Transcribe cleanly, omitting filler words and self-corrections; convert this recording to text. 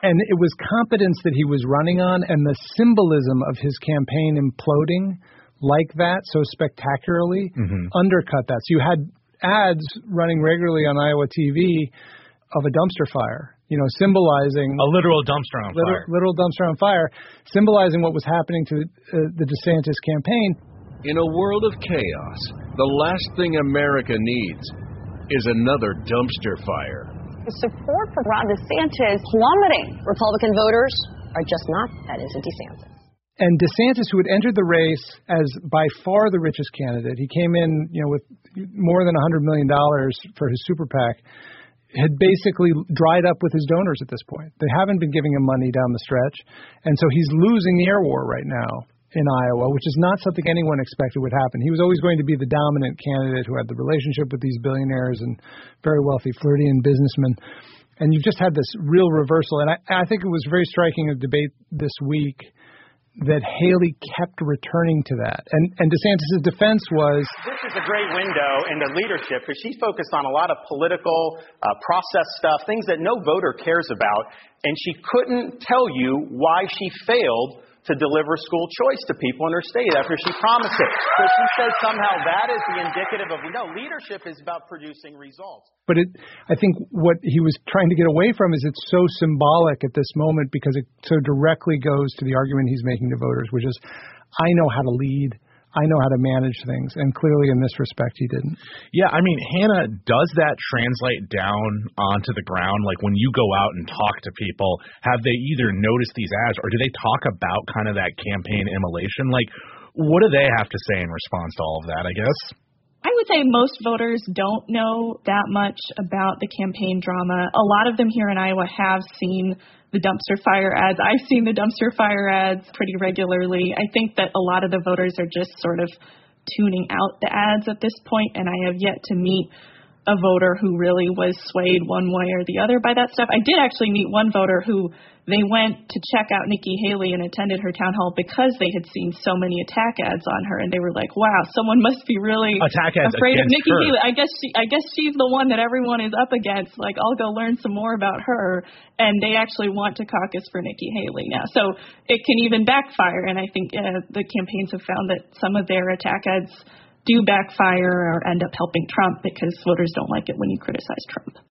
And it was competence that he was running on, and the symbolism of his campaign imploding like that so spectacularly undercut that. So you had ads running regularly on Iowa TV of a dumpster fire, symbolizing... A literal dumpster on fire. Literal dumpster on fire, symbolizing what was happening to the DeSantis campaign. In a world of chaos, the last thing America needs is another dumpster fire. The support for Ron DeSantis plummeting. Republican voters are just not that into DeSantis. And DeSantis, who had entered the race as by far the richest candidate, he came in, with more than $100 million for his super PAC, had basically dried up with his donors at this point. They haven't been giving him money down the stretch. And so he's losing the air war right now in Iowa, which is not something anyone expected would happen. He was always going to be the dominant candidate who had the relationship with these billionaires and very wealthy Floridian businessmen. And you've just had this real reversal. And I think it was very striking a debate this week that Haley kept returning to that. And DeSantis' defense was... This is a great window into leadership because she's focused on a lot of political process stuff, things that no voter cares about. And she couldn't tell you why she failed to deliver school choice to people in her state after she promised it. So she says somehow that is the indicative of, leadership is about producing results. But I think what he was trying to get away from is it's so symbolic at this moment because it so directly goes to the argument he's making to voters, which is, I know how to lead. I know how to manage things. And clearly in this respect, he didn't. Yeah, Hannah, does that translate down onto the ground? Like when you go out and talk to people, have they either noticed these ads or do they talk about kind of that campaign immolation? Like, what do they have to say in response to all of that, I guess? I would say most voters don't know that much about the campaign drama. A lot of them here in Iowa have seen the dumpster fire ads. I've seen the dumpster fire ads pretty regularly. I think that a lot of the voters are just sort of tuning out the ads at this point, and I have yet to meet a voter who really was swayed one way or the other by that stuff. I did actually meet one voter who they went to check out Nikki Haley and attended her town hall because they had seen so many attack ads on her, and they were like, "Wow, someone must be really afraid of Nikki Haley. I guess she's the one that everyone is up against. Like, I'll go learn some more about her." And they actually want to caucus for Nikki Haley now, so it can even backfire. And I think the campaigns have found that some of their attack ads do backfire or end up helping Trump because voters don't like it when you criticize Trump.